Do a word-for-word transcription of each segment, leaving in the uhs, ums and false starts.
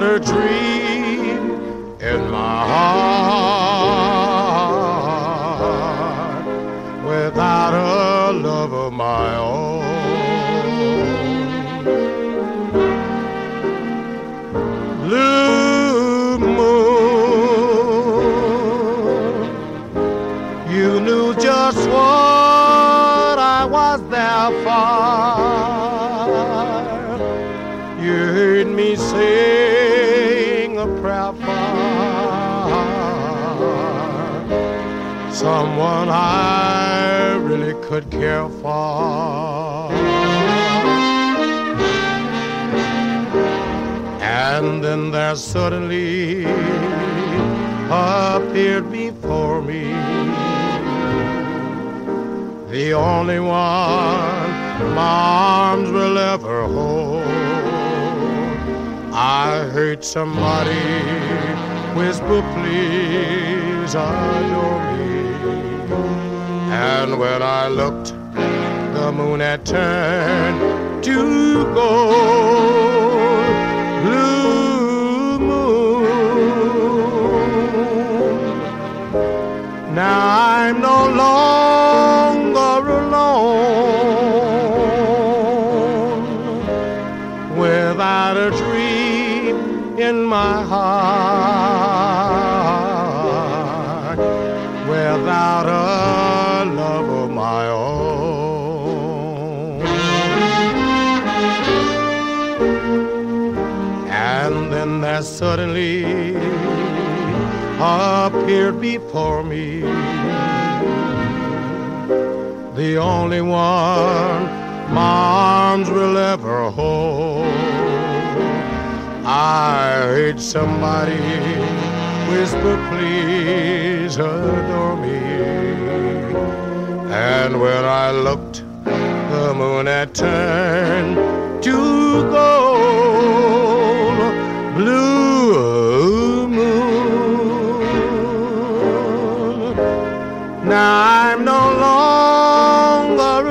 a dream in my heart, without a love of my own. Blue moon, you knew just what I was there for. You heard me sing a prayer for someone I really could care for. And then there suddenly appeared before me the only one my arms will ever hold. I heard somebody whisper, please adore me. And when I looked, the moon had turned to gold. Blue moon, now I'm no longer alone, without a dream in my heart, without a love of my own. And then there suddenly appeared before me the only one my arms will ever hold. I heard somebody whisper, please adore me. And when I looked, the moon had turned to gold. Blue moon, now I'm no longer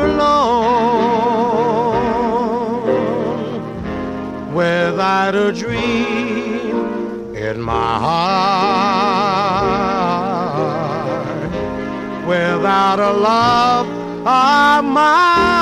alone, without a dream in my heart, without a love of mine.